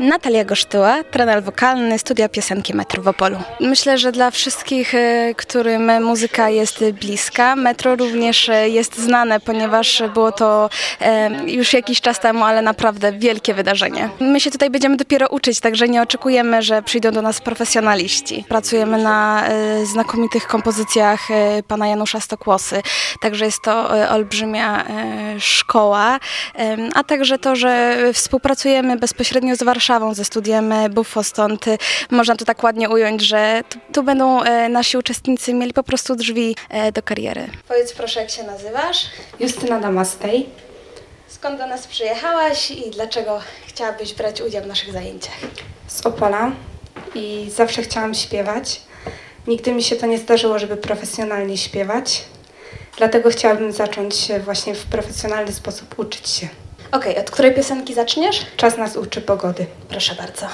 Natalia Gosztyła, trener wokalny, studia piosenki Metro w Opolu. Myślę, że dla wszystkich, którym muzyka jest bliska, Metro również jest znane, ponieważ było to już jakiś czas temu, ale naprawdę wielkie wydarzenie. My się tutaj będziemy dopiero uczyć, także nie oczekujemy, że przyjdą do nas profesjonaliści. Pracujemy na znakomitych kompozycjach pana Janusza Stokłosy, także jest to olbrzymia szkoła, a także to, że współpracujemy bezpośrednio z Warszawą, ze studiem Buffo, stąd można to tak ładnie ująć, że tu będą nasi uczestnicy mieli po prostu drzwi do kariery. Powiedz proszę, jak się nazywasz? Justyna Damastej. Skąd do nas przyjechałaś i dlaczego chciałabyś brać udział w naszych zajęciach? Z Opola i zawsze chciałam śpiewać. Nigdy mi się to nie zdarzyło, żeby profesjonalnie śpiewać. Dlatego chciałabym zacząć właśnie w profesjonalny sposób uczyć się. Okej, od której piosenki zaczniesz? Czas nas uczy pogody. Proszę bardzo.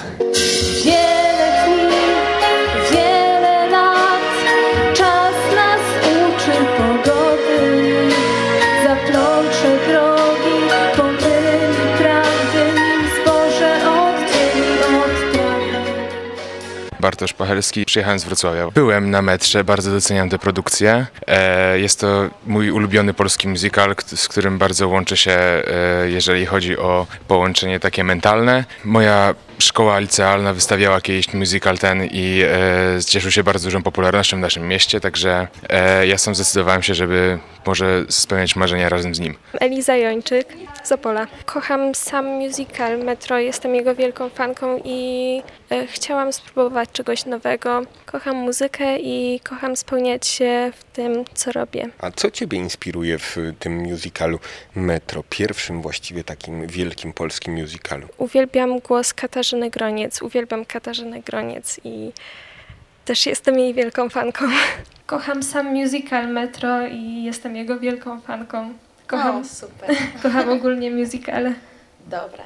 Wiele dni, wiele lat, czas nas uczy pogody. Zaplącze drogi, pomyli prawdy, nim zboże oddzieli od trawy. Bartosz Pachelski, przyjechałem z Wrocławia. Byłem na Metrze, bardzo doceniam tę produkcję. Jest to mój ulubiony polski musical, z którym bardzo łączę się, jeżeli chodzi o połączenie takie mentalne. Moja szkoła licealna wystawiała kiedyś musical ten i cieszył się bardzo dużą popularnością w naszym mieście, także ja sam zdecydowałem się, żeby może spełniać marzenia razem z nim. Eliza Jończyk z Opola. Kocham sam musical Metro, jestem jego wielką fanką i chciałam spróbować czegoś nowego. Kocham muzykę i kocham spełniać się w tym, co robię. A co Ciebie inspiruje w tym musicalu Metro, pierwszym właściwie takim wielkim polskim musicalu? Uwielbiam głos Katarzyny Groniec, uwielbiam Katarzynę Groniec i też jestem jej wielką fanką. Kocham sam musical Metro i jestem jego wielką fanką. Super. Kocham ogólnie musicale. Dobra.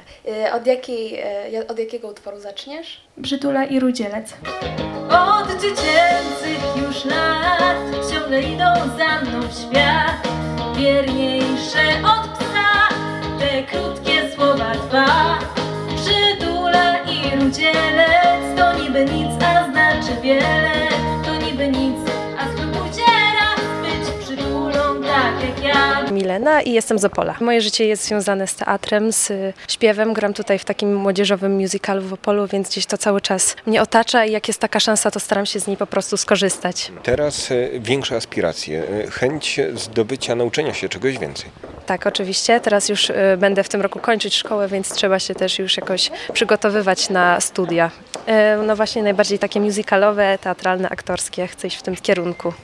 Od jakiego utworu zaczniesz? Brzydula i Rudzielec. Od dziecięcych już lat ciągle idą za mną w świat. Wierniejsze od psa, te krótkie słowa dwa. Brzydula i Rudzielec to niby nic, a znaczy wiele. To niby nic, a spróbujcie raz być przydulą tak jak ja. Milena i jestem z Opola. Moje życie jest związane z teatrem, z śpiewem. Gram tutaj w takim młodzieżowym musicalu w Opolu, więc gdzieś to cały czas mnie otacza i jak jest taka szansa, to staram się z niej po prostu skorzystać. Teraz większe aspiracje, chęć zdobycia, nauczenia się czegoś więcej. Tak, oczywiście. Teraz już będę w tym roku kończyć szkołę, więc trzeba się też już jakoś przygotowywać na studia. No właśnie najbardziej takie musicalowe, teatralne, aktorskie. Chcę iść w tym kierunku.